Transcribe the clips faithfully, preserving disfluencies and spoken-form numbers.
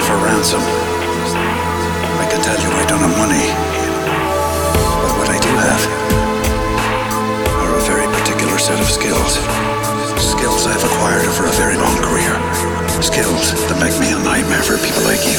for ransom. I can tell you I don't have money. But what I do have are a very particular set of skills. Skills I've acquired over a very long career. Skills that make me a nightmare for people like you.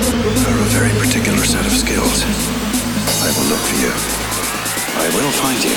Find you.